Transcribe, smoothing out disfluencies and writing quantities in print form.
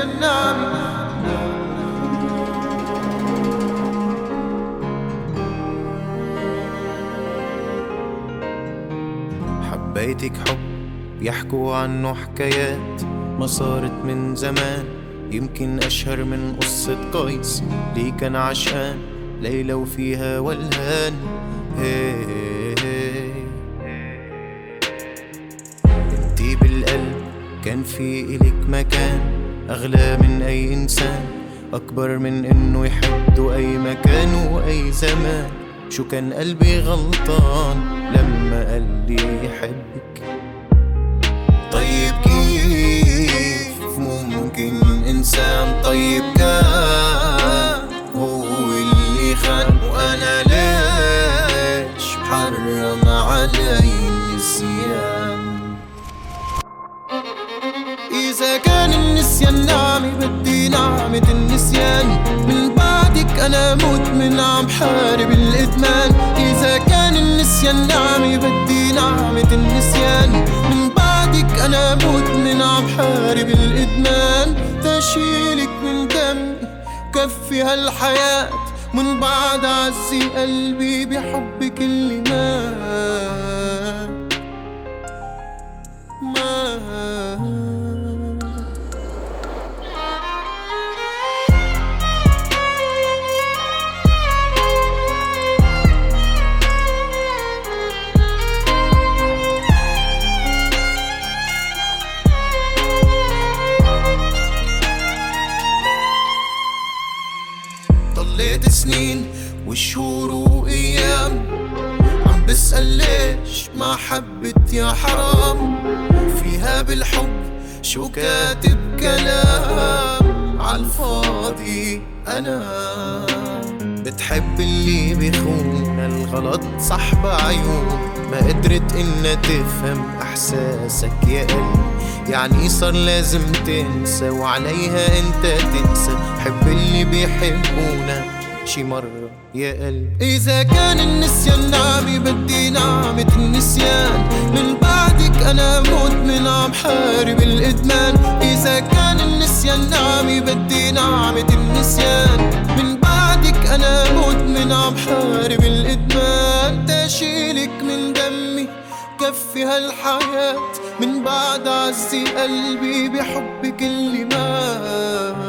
النعم. حبيتك حب يحكوا عنه حكايات ما صارت من زمان، يمكن أشهر من قصة قيس ليه كان عشقان ليلى وفيها والهان. انتي بالقلب كان في إلك مكان أغلى من أي إنسان، أكبر من إنه يحد أي مكان وأي زمان. شو كان قلبي غلطان لما قال لي يحبك؟ طيب كيف ممكن إنسان طيب كان هو اللي خان، وأنا ليش محرم علي النسيان؟ إذا كان النسيان نعمة بدي نعمة النسيان، من بعدك أنا مدمن عم حارب الإدمان. إذا كان النسيان نعمة بدي نعمة النسيان، من بعدك أنا مدمن عم حارب الإدمان. تشيلك من دمي كفي هالحياة، من بعد عزي قلبي بحبك اللي مات. ضليت سنين وشهور وأيام عم بسأل ليش ما حبت يا حرام، فيها بالحب شو كاتب كلام عالفاضي. أنا بتحب اللي بيخون الغلط صح بعيون، ما قدرت إنها تفهم إحساسك يا قلبي، يعني صار لازم تنسى وعليها انت تنسى. حب اللي بيحبونا شي مرة يا قلبي. إذا كان النسيان نعمة بدي نعمة النسيان، من بعدك أنا مدمن عم حارب الإدمان. إذا كان النسيان نعمة بدي نعمة النسيان، من بعدك أنا مدمن عم حارب الإدمان. تشيلك من دمي كفي هالحياة، من بعد عزي قلبي بحبك اللي مات.